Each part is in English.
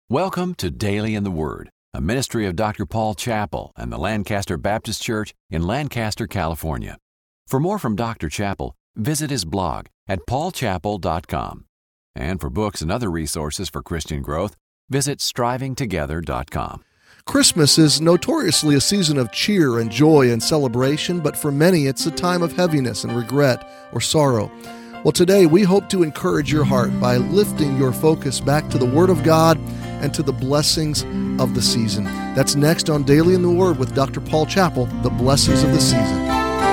Welcome to Daily in the Word, a ministry of Dr. Paul Chappell and the Lancaster Baptist Church in Lancaster, California. For more from Dr. Chappell, visit his blog at paulchappell.com. And for books and other resources for Christian growth, visit strivingtogether.com. Christmas is notoriously a season of cheer and joy and celebration, but for many it's a time of heaviness and regret or sorrow. Well, today we hope to encourage your heart by lifting your focus back to the Word of God and to the blessings of the season. That's next on Daily in the Word with Dr. Paul Chappell, the blessings of the season.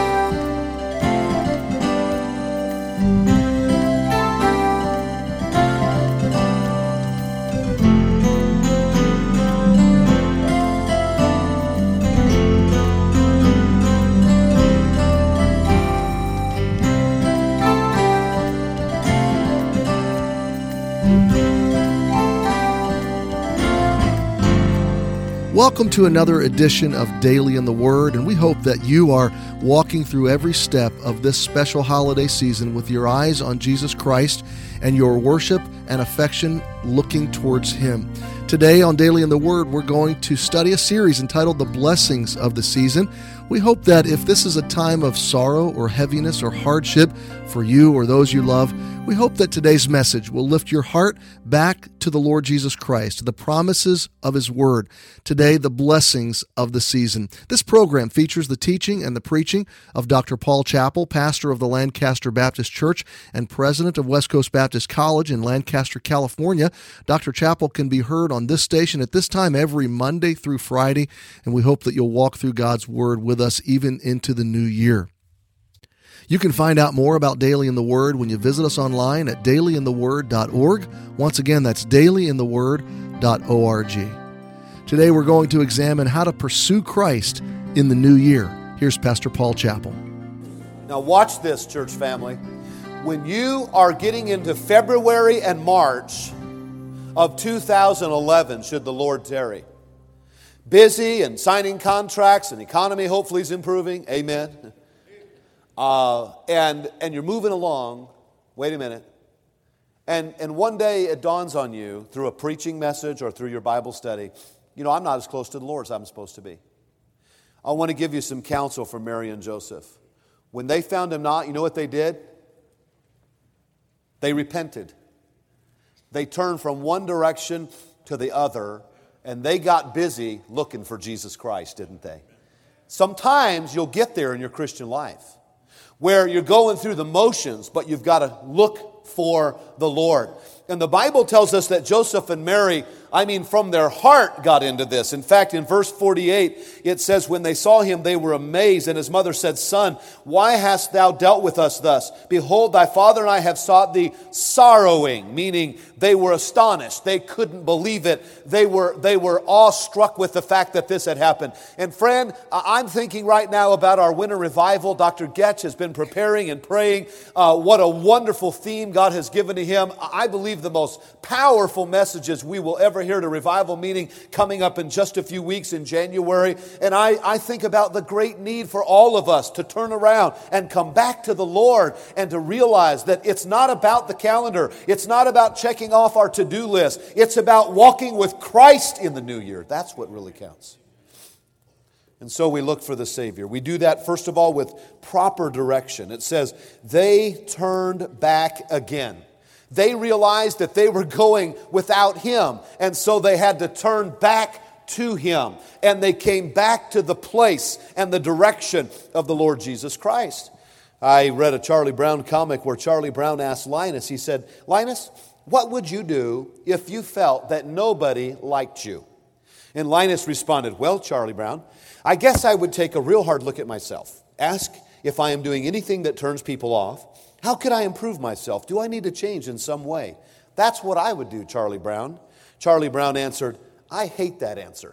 Welcome to another edition of Daily in the Word, and we hope that you are walking through every step of this special holiday season with your eyes on Jesus Christ and your worship and affection looking towards Him. Today on Daily in the Word, we're going to study a series entitled The Blessings of the Season. We hope that if this is a time of sorrow or heaviness or hardship for you or those you love, we hope that today's message will lift your heart back to the Lord Jesus Christ, to the promises of His Word. Today, the blessings of the season. This program features the teaching and the preaching of Dr. Paul Chappell, pastor of the Lancaster Baptist Church and president of West Coast Baptist College in Lancaster, California. Dr. Chappell can be heard on this station at this time every Monday through Friday, and we hope that you'll walk through God's Word with us even into the new year. You can find out more about Daily in the Word when you visit us online at dailyintheword.org. Once again, that's dailyintheword.org. Today we're going to examine how to pursue Christ in the new year. Here's Pastor Paul Chappell. Now watch this, church family. When you are getting into February and March of 2011, should the Lord tarry, busy and signing contracts and economy hopefully is improving, amen. And you're moving along, wait a minute, and one day it dawns on you through a preaching message or through your Bible study, I'm not as close to the Lord as I'm supposed to be. I want to give you some counsel from Mary and Joseph. When they found him not, you know what they did? They repented. They turned from one direction to the other, and they got busy looking for Jesus Christ, didn't they? Sometimes you'll get there in your Christian life, where you're going through the motions, but you've got to look for the Lord. And the Bible tells us that Joseph and Mary, from their heart got into this. In fact, in verse 48, it says, when they saw him, they were amazed. And his mother said, Son, why hast thou dealt with us thus? Behold, thy father and I have sought thee sorrowing, meaning they were astonished. They couldn't believe it. They were awestruck with the fact that this had happened. And friend, I'm thinking right now about our winter revival. Dr. Getch has been preparing and praying. What a wonderful theme God has given to him. I believe the most powerful messages we will ever hear at a revival meeting coming up in just a few weeks in January. And I think about the great need for all of us to turn around and come back to the Lord and to realize that it's not about the calendar. It's not about checking off our to-do list. It's about walking with Christ in the new year. That's what really counts. And so we look for the Savior. We do that, first of all, with proper direction. It says, they turned back again. They realized that they were going without Him, and so they had to turn back to Him. And they came back to the place and the direction of the Lord Jesus Christ. I read a Charlie Brown comic where Charlie Brown asked Linus, he said, Linus, what would you do if you felt that nobody liked you? And Linus responded, well, Charlie Brown, I guess I would take a real hard look at myself. Ask if I am doing anything that turns people off. How could I improve myself? Do I need to change in some way? That's what I would do, Charlie Brown. Charlie Brown answered, I hate that answer.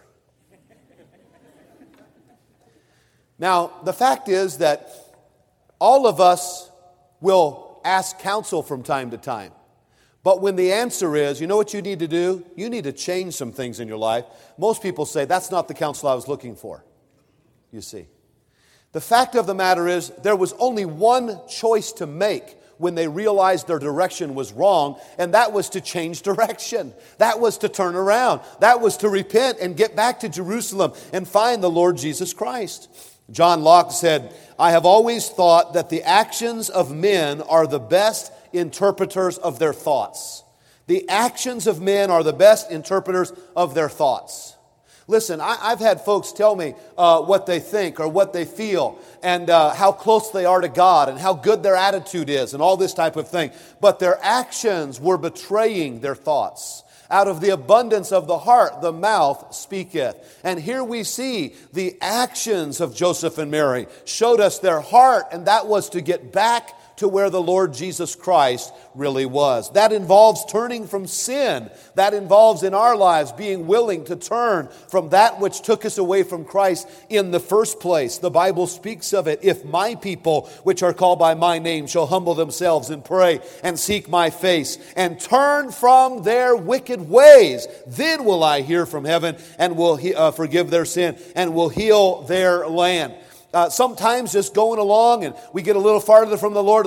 Now, the fact is that all of us will ask counsel from time to time. But when the answer is, you know what you need to do? You need to change some things in your life. Most people say, that's not the counsel I was looking for. You see. The fact of the matter is, there was only one choice to make when they realized their direction was wrong, and that was to change direction. That was to turn around. That was to repent and get back to Jerusalem and find the Lord Jesus Christ. John Locke said, "I have always thought that the actions of men are the best interpreters of their thoughts." The actions of men are the best interpreters of their thoughts. Listen, I've had folks tell me what they think or what they feel and how close they are to God and how good their attitude is and all this type of thing. But their actions were betraying their thoughts. Out of the abundance of the heart, the mouth speaketh. And here we see the actions of Joseph and Mary showed us their heart, and that was to get back to where the Lord Jesus Christ really was. That involves turning from sin. That involves in our lives being willing to turn from that which took us away from Christ in the first place. The Bible speaks of it. If my people, which are called by my name, shall humble themselves and pray and seek my face and turn from their wicked ways, then will I hear from heaven and will forgive their sin and will heal their land. Sometimes just going along and we get a little farther from the Lord,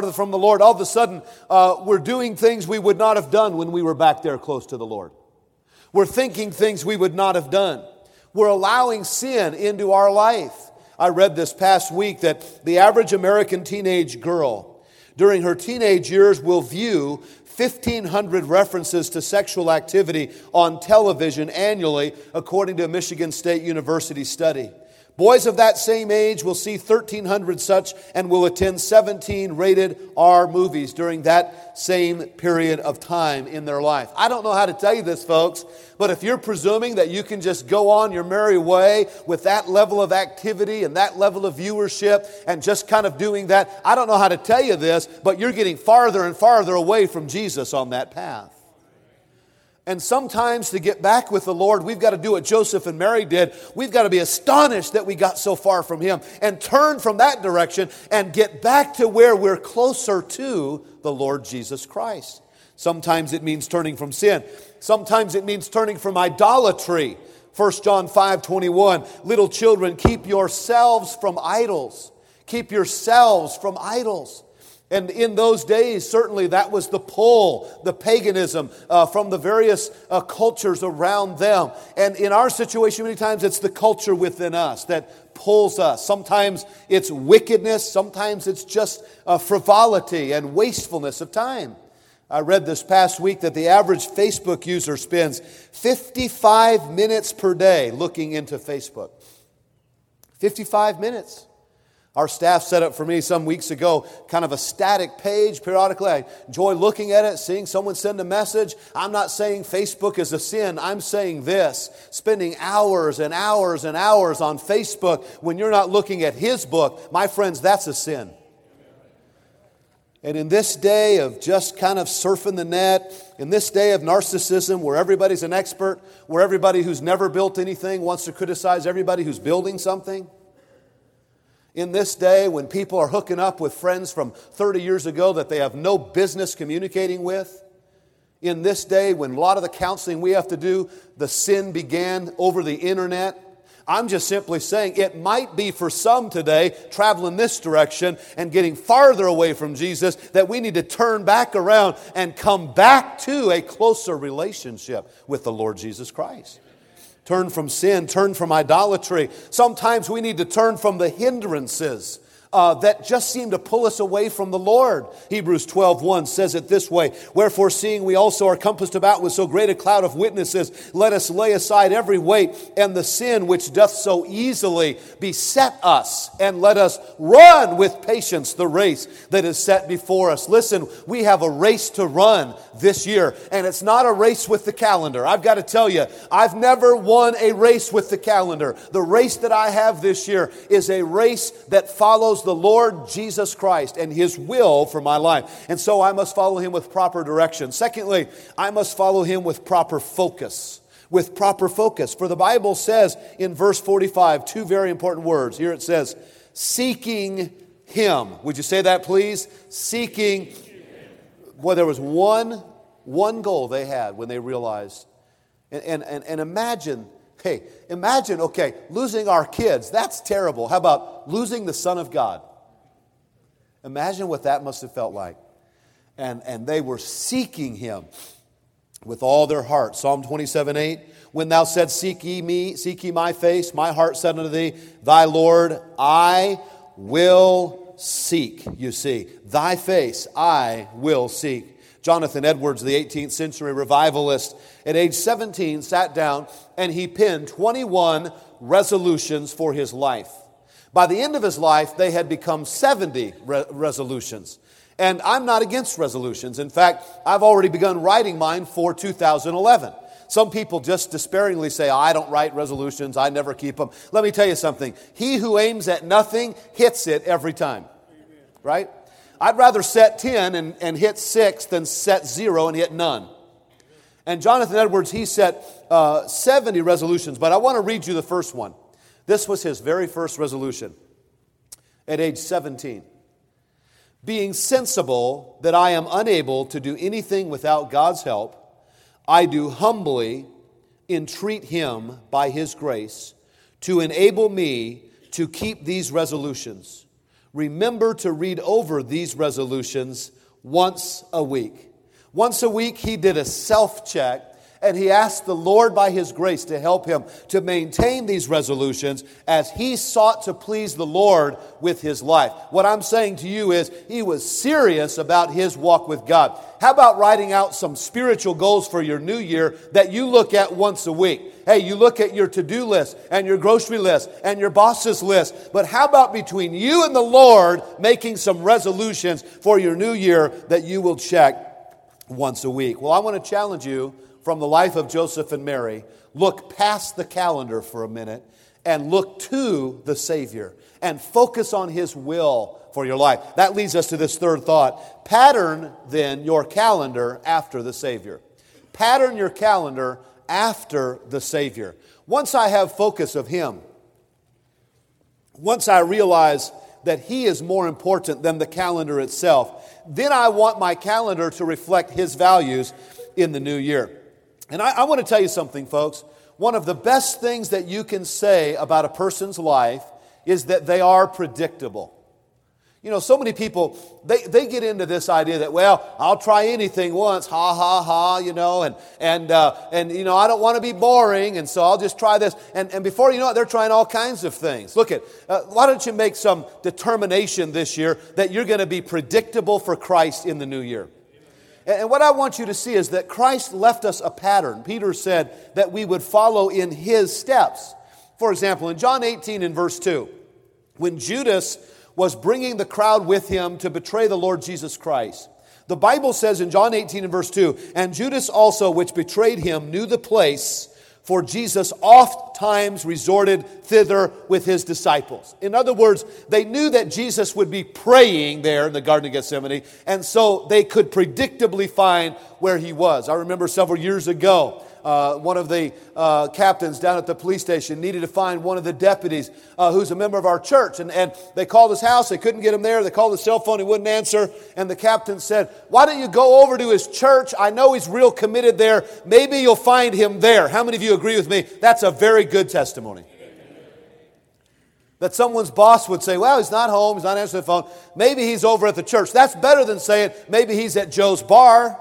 all of a sudden we're doing things we would not have done when we were back there close to the Lord. We're thinking things we would not have done. We're allowing sin into our life. I read this past week that the average American teenage girl during her teenage years will view 1,500 references to sexual activity on television annually, according to a Michigan State University study. Boys of that same age will see 1,300 such and will attend 17 rated R movies during that same period of time in their life. I don't know how to tell you this, folks, but if you're presuming that you can just go on your merry way with that level of activity and that level of viewership and just kind of doing that, I don't know how to tell you this, but you're getting farther and farther away from Jesus on that path. And sometimes to get back with the Lord, we've got to do what Joseph and Mary did. We've got to be astonished that we got so far from Him and turn from that direction and get back to where we're closer to the Lord Jesus Christ. Sometimes it means turning from sin. Sometimes it means turning from idolatry. 1 John 5:21, little children, keep yourselves from idols. Keep yourselves from idols. And in those days, certainly that was the pull, the paganism from the various cultures around them. And in our situation, many times it's the culture within us that pulls us. Sometimes it's wickedness. Sometimes it's just frivolity and wastefulness of time. I read this past week that the average Facebook user spends 55 minutes per day looking into Facebook. 55 minutes. Our staff set up for me some weeks ago kind of a static page periodically. I enjoy looking at it, seeing someone send a message. I'm not saying Facebook is a sin. I'm saying this. Spending hours and hours and hours on Facebook when you're not looking at His book, my friends, that's a sin. And in this day of just kind of surfing the net, in this day of narcissism where everybody's an expert, where everybody who's never built anything wants to criticize everybody who's building something, in this day when people are hooking up with friends from 30 years ago that they have no business communicating with, in this day when a lot of the counseling we have to do, the sin began over the internet, I'm just simply saying it might be for some today traveling this direction and getting farther away from Jesus that we need to turn back around and come back to a closer relationship with the Lord Jesus Christ. Turn from sin, turn from idolatry. Sometimes we need to turn from the hindrances that just seem to pull us away from the Lord. Hebrews 12:1 says it this way, wherefore seeing we also are compassed about with so great a cloud of witnesses, let us lay aside every weight and the sin which doth so easily beset us, and let us run with patience the race that is set before us. Listen, we have a race to run this year, and it's not a race with the calendar. I've got to tell you, I've never won a race with the calendar. The race that I have this year is a race that follows the Lord Jesus Christ and His will for my life. And so I must follow Him with proper direction. Secondly, I must follow Him with proper focus. With proper focus. For the Bible says in verse 45, two very important words. Here it says, seeking Him. Would you say that, please? Seeking. Boy, there was one goal they had when they realized. And imagine, losing our kids. That's terrible. How about losing the Son of God? Imagine what that must have felt like. And they were seeking Him with all their heart. Psalm 27:8, when thou saidst, seek ye my face, my heart said unto thee, thy Lord I will seek. You see, thy face I will seek. Jonathan Edwards, the 18th century revivalist, at age 17 sat down and he penned 21 resolutions for his life. By the end of his life, they had become 70 resolutions. And I'm not against resolutions. In fact, I've already begun writing mine for 2011. Some people just despairingly say, I don't write resolutions, I never keep them. Let me tell you something. He who aims at nothing hits it every time. Right? I'd rather set 10 and hit 6 than set 0 and hit none. And Jonathan Edwards, he set 70 resolutions, but I want to read you the first one. This was his very first resolution at age 17. Being sensible that I am unable to do anything without God's help, I do humbly entreat Him by His grace to enable me to keep these resolutions. Remember to read over these resolutions once a week. Once a week, he did a self-check, and he asked the Lord by His grace to help him to maintain these resolutions as he sought to please the Lord with his life. What I'm saying to you is he was serious about his walk with God. How about writing out some spiritual goals for your new year that you look at once a week? Hey, you look at your to-do list and your grocery list and your boss's list. But how about between you and the Lord making some resolutions for your new year that you will check once a week? Well, I want to challenge you from the life of Joseph and Mary. Look past the calendar for a minute and look to the Savior and focus on His will for your life. That leads us to this third thought. Pattern then your calendar after the Savior. Pattern your calendar after the Savior. Once I have focus of Him, once I realize that He is more important than the calendar itself, then I want my calendar to reflect His values in the new year. And I want to tell you something, folks. One of the best things that you can say about a person's life is that they are predictable. You know, so many people, they get into this idea that, well, I'll try anything once, ha, ha, ha, you know, and you know, I don't want to be boring, and so I'll just try this. And before you know it, they're trying all kinds of things. Look why don't you make some determination this year that you're going to be predictable for Christ in the new year? And what I want you to see is that Christ left us a pattern. Peter said that we would follow in His steps. For example, in John 18 in verse 2, when Judas was bringing the crowd with him to betray the Lord Jesus Christ, the Bible says in John 18 and verse 2, and Judas also, which betrayed Him, knew the place, for Jesus oft times resorted thither with His disciples. In other words, they knew that Jesus would be praying there in the Garden of Gethsemane, and so they could predictably find where He was. I remember several years ago, one of the captains down at the police station needed to find one of the deputies who's a member of our church. And they called his house. They couldn't get him there. They called his cell phone. He wouldn't answer. And the captain said, why don't you go over to his church? I know he's real committed there. Maybe you'll find him there. How many of you agree with me? That's a very good testimony. That someone's boss would say, well, he's not home. He's not answering the phone. Maybe he's over at the church. That's better than saying, maybe he's at Joe's bar.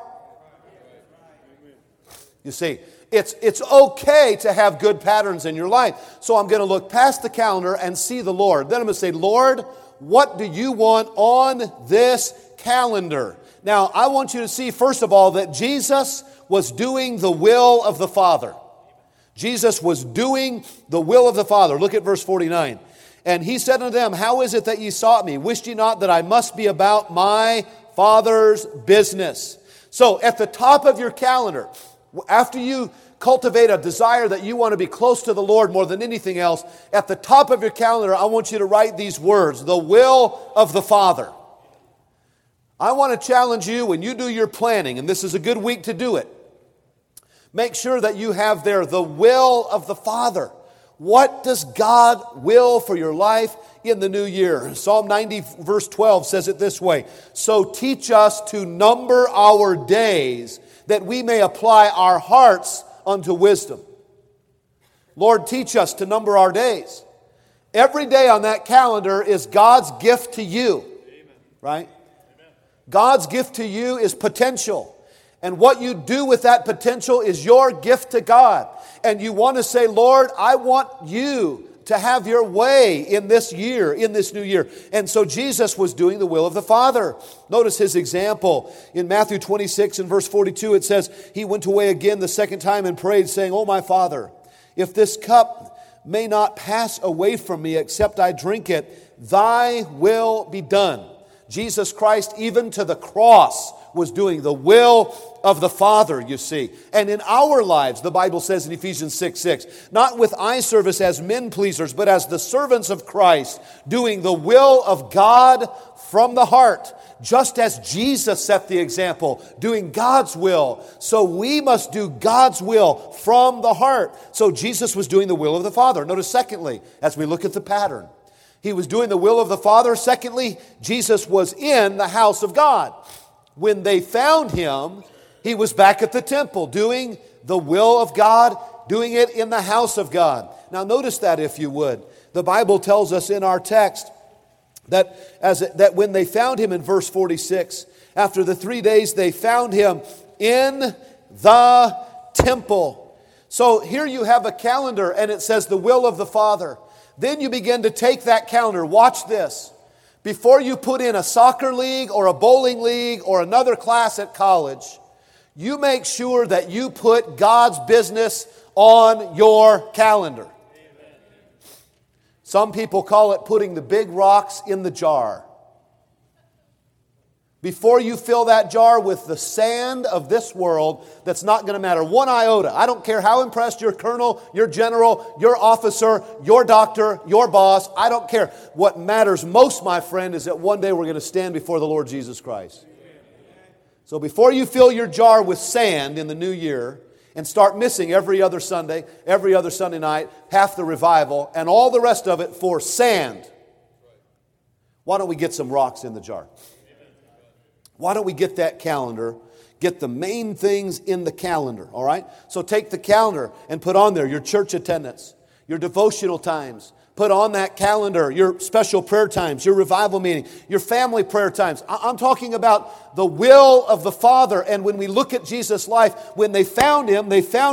You see, it's okay to have good patterns in your life. So I'm going to look past the calendar and see the Lord. Then I'm going to say, Lord, what do you want on this calendar? Now, I want you to see, first of all, that Jesus was doing the will of the Father. Jesus was doing the will of the Father. Look at verse 49. And He said unto them, how is it that ye sought me? Wist ye not that I must be about my Father's business? So at the top of your calendar, after you cultivate a desire that you want to be close to the Lord more than anything else, at the top of your calendar, I want you to write these words, the will of the Father. I want to challenge you when you do your planning, and this is a good week to do it, make sure that you have there the will of the Father. What does God will for your life in the new year? Psalm 90 verse 12 says it this way, so teach us to number our days that we may apply our hearts unto wisdom. Lord, teach us to number our days. Every day on that calendar is God's gift to you. right? God's gift to you is potential. And what you do with that potential is your gift to God. And you want to say, Lord, I want you to have your way in this year, in this new year. And so Jesus was doing the will of the Father. Notice his example. In Matthew 26 and verse 42, it says, he went away again the second time and prayed, saying, O my Father, if this cup may not pass away from me except I drink it, thy will be done. Jesus Christ, even to the cross, was doing the will of the Father, you see. And in our lives, the Bible says in Ephesians 6:6, not with eye service as men pleasers, but as the servants of Christ, doing the will of God from the heart. Just as Jesus set the example, doing God's will, so we must do God's will from the heart. So Jesus was doing the will of the Father. Notice secondly, as we look at the pattern, he was doing the will of the Father. Secondly, Jesus was in the house of God. When they found him, he was back at the temple doing the will of God, doing it in the house of God. Now notice that, if you would. The Bible tells us in our text that when they found him in verse 46, after the 3 days they found him in the temple. So here you have a calendar and it says the will of the Father. Then you begin to take that calendar. Watch this. Before you put in a soccer league or a bowling league or another class at college, you make sure that you put God's business on your calendar. Some people call it putting the big rocks in the jar. Before you fill that jar with the sand of this world, that's not going to matter one iota. I don't care how impressed your colonel, your general, your officer, your doctor, your boss. I don't care. What matters most, my friend, is that one day we're going to stand before the Lord Jesus Christ. So before you fill your jar with sand in the new year and start missing every other Sunday night, half the revival, and all the rest of it for sand, why don't we get some rocks in the jar? Why don't we get that calendar, get the main things in the calendar, all right? So take the calendar and put on there your church attendance, your devotional times. Put on that calendar your special prayer times, your revival meeting, your family prayer times. I'm talking about the will of the Father. And when we look at Jesus' life, when they found him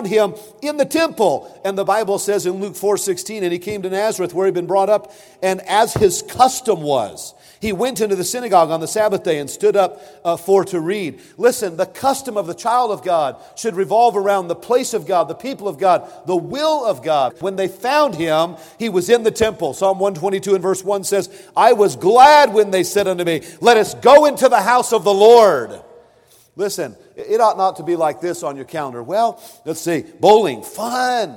in the temple. And the Bible says in Luke 4:16, and he came to Nazareth where he'd been brought up, and as his custom was, he went into the synagogue on the Sabbath day and stood up to read. Listen, the custom of the child of God should revolve around the place of God, the people of God, the will of God. When they found him, he was in the temple. Psalm 122 and verse 1 says, I was glad when they said unto me, let us go into the house of the Lord. Listen, it ought not to be like this on your calendar. Well, let's see, bowling, fun.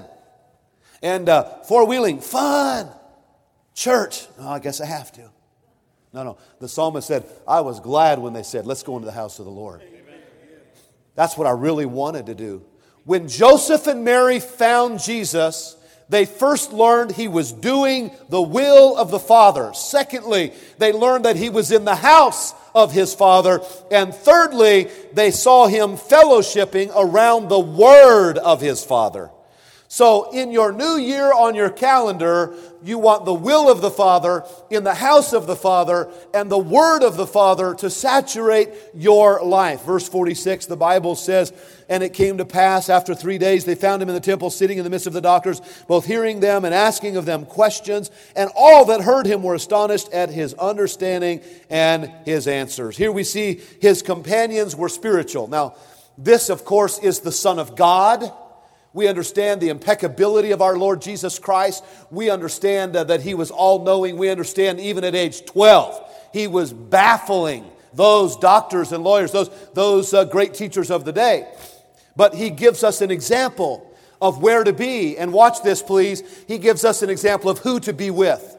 And four-wheeling, fun. Church, oh, I guess I have to. No. The psalmist said, I was glad when they said, let's go into the house of the Lord. Amen. That's what I really wanted to do. When Joseph and Mary found Jesus, they first learned he was doing the will of the Father. Secondly, they learned that he was in the house of his Father. And thirdly, they saw him fellowshipping around the Word of his Father. So in your new year on your calendar, you want the will of the Father in the house of the Father and the Word of the Father to saturate your life. Verse 46, the Bible says, and it came to pass after 3 days, they found him in the temple sitting in the midst of the doctors, both hearing them and asking of them questions. And all that heard him were astonished at his understanding and his answers. Here we see his companions were spiritual. Now, this, of course, is the Son of God. We understand the impeccability of our Lord Jesus Christ. We understand that he was all-knowing. We understand even at age 12, he was baffling those doctors and lawyers, those great teachers of the day. But he gives us an example of where to be. And watch this, please. He gives us an example of who to be with.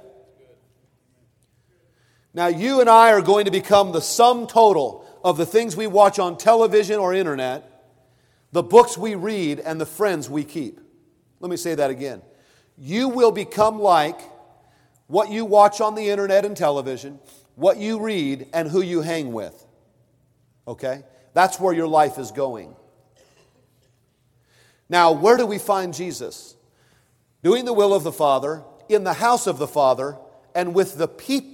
Now, you and I are going to become the sum total of the things we watch on television or internet, the books we read, and the friends we keep. Let me say that again. You will become like what you watch on the internet and television, what you read, and who you hang with. Okay? That's where your life is going. Now, where do we find Jesus? Doing the will of the Father, in the house of the Father, and with the people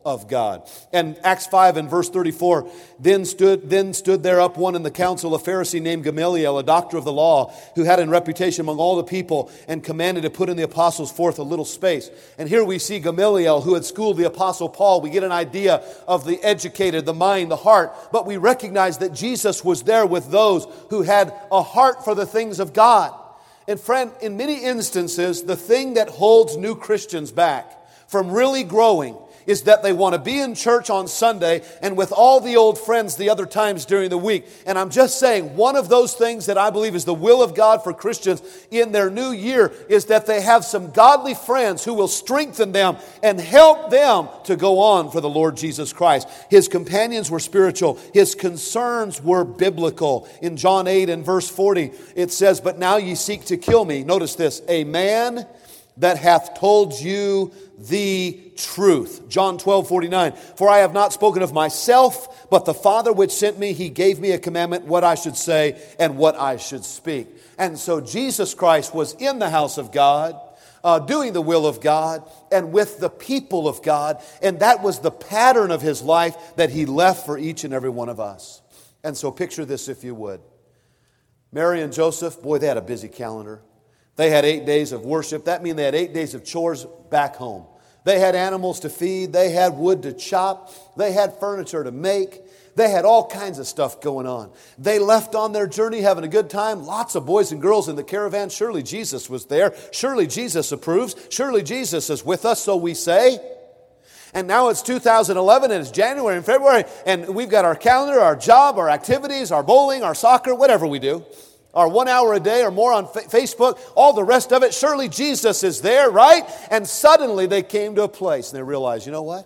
of God. And Acts 5 and verse 34, then stood there up one in the council, a Pharisee named Gamaliel, a doctor of the law, who had a reputation among all the people, and commanded to put in the apostles forth a little space. And here we see Gamaliel, who had schooled the apostle Paul. We get an idea of the educated, the mind, the heart, but we recognize that Jesus was there with those who had a heart for the things of God. And friend, in many instances, the thing that holds new Christians back from really growing is that they want to be in church on Sunday and with all the old friends the other times during the week. And I'm just saying, one of those things that I believe is the will of God for Christians in their new year is that they have some godly friends who will strengthen them and help them to go on for the Lord Jesus Christ. His companions were spiritual. His concerns were biblical. In John 8 and verse 40, it says, "But now ye seek to kill me." Notice this, "a man that hath told you the truth." John 12:49, "For I have not spoken of myself, but the Father which sent me, He gave me a commandment what I should say and what I should speak." And so Jesus Christ was in the house of God, doing the will of God and with the people of God. And that was the pattern of His life that He left for each and every one of us. And so picture this if you would. Mary and Joseph, boy, they had a busy calendar. They had 8 days of worship. That means they had 8 days of chores back home. They had animals to feed. They had wood to chop. They had furniture to make. They had all kinds of stuff going on. They left on their journey having a good time. Lots of boys and girls in the caravan. Surely Jesus was there. Surely Jesus approves. Surely Jesus is with us, so we say. And now it's 2011 and it's January and February and we've got our calendar, our job, our activities, our bowling, our soccer, whatever we do. Or 1 hour a day or more on Facebook, all the rest of it. Surely Jesus is there, right? And suddenly they came to a place and they realized, you know what?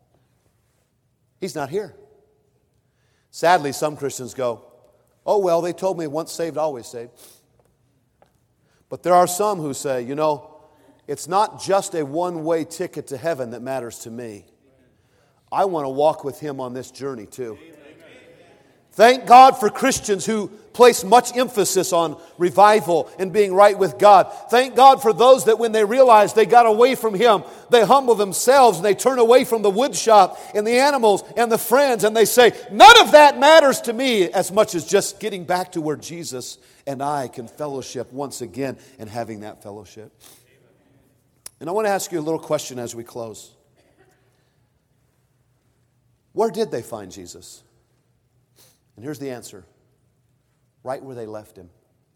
He's not here. Sadly, some Christians go, oh, well, they told me once saved, always saved. But there are some who say, you know, it's not just a one-way ticket to heaven that matters to me. I want to walk with Him on this journey too. Thank God for Christians who place much emphasis on revival and being right with God. Thank God for those that when they realize they got away from Him, they humble themselves and they turn away from the wood shop and the animals and the friends and they say, none of that matters to me as much as just getting back to where Jesus and I can fellowship once again and having that fellowship. And I want to ask you a little question as we close. Where did they find Jesus? And here's the answer. Right where they left Him.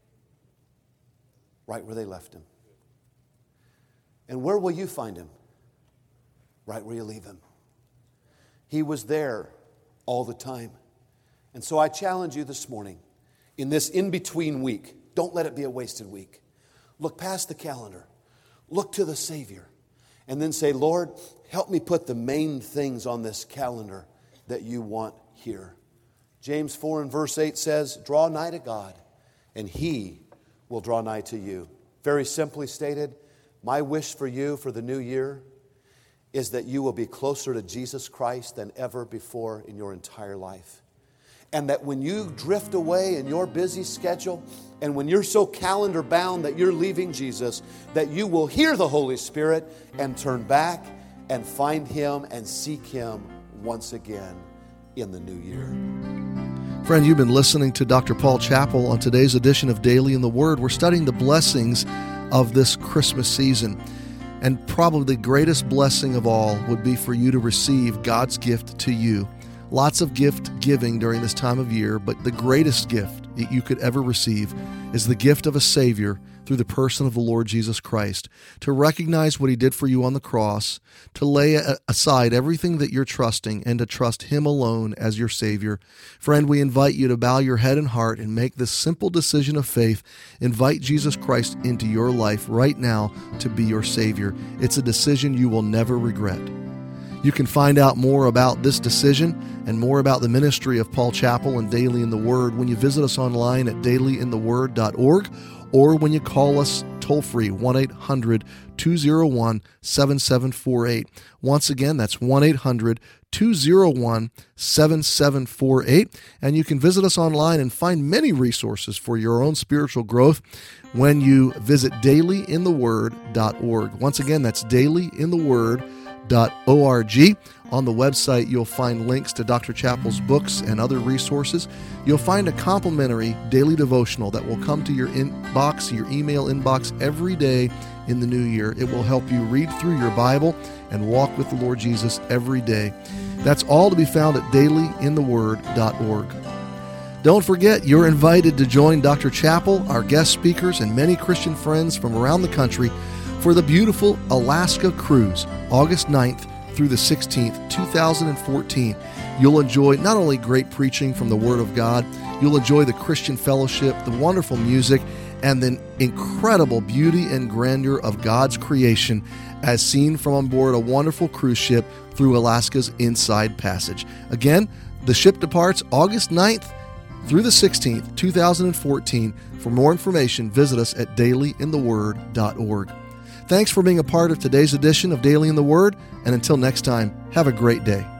Right where they left Him. And where will you find Him? Right where you leave Him. He was there all the time. And so I challenge you this morning, in this in-between week, don't let it be a wasted week. Look past the calendar. Look to the Savior. And then say, Lord, help me put the main things on this calendar that you want here. James 4 and verse 8 says, draw nigh to God, and He will draw nigh to you. Very simply stated, my wish for you for the new year is that you will be closer to Jesus Christ than ever before in your entire life. And that when you drift away in your busy schedule, and when you're so calendar bound that you're leaving Jesus, that you will hear the Holy Spirit and turn back and find Him and seek Him once again in the new year. Friend, you've been listening to Dr. Paul Chappell on today's edition of Daily in the Word. We're studying the blessings of this Christmas season. And probably the greatest blessing of all would be for you to receive God's gift to you. Lots of gift giving during this time of year, but the greatest gift that you could ever receive is the gift of a Savior through the person of the Lord Jesus Christ. To recognize what He did for you on the cross, to lay aside everything that you're trusting and to trust Him alone as your Savior. Friend, we invite you to bow your head and heart and make this simple decision of faith. Invite Jesus Christ into your life right now to be your Savior. It's a decision you will never regret. You can find out more about this decision and more about the ministry of Paul Chappell and Daily in the Word when you visit us online at dailyintheword.org or when you call us toll-free, 1-800-201-7748. Once again, that's 1-800-201-7748. And you can visit us online and find many resources for your own spiritual growth when you visit dailyintheword.org. Once again, that's dailyintheword.org. On the website, you'll find links to Dr. Chappell's books and other resources. You'll find a complimentary daily devotional that will come to your inbox, your email inbox every day in the new year. It will help you read through your Bible and walk with the Lord Jesus every day. That's all to be found at dailyintheword.org. Don't forget, you're invited to join Dr. Chappell, our guest speakers, and many Christian friends from around the country for the beautiful Alaska cruise, August 9th through the 16th, 2014. You'll enjoy not only great preaching from the Word of God, you'll enjoy the Christian fellowship, the wonderful music, and the incredible beauty and grandeur of God's creation as seen from on board a wonderful cruise ship through Alaska's Inside Passage. Again, the ship departs August 9th through the 16th, 2014. For more information, visit us at dailyintheword.org. Thanks for being a part of today's edition of Daily in the Word, and until next time, have a great day.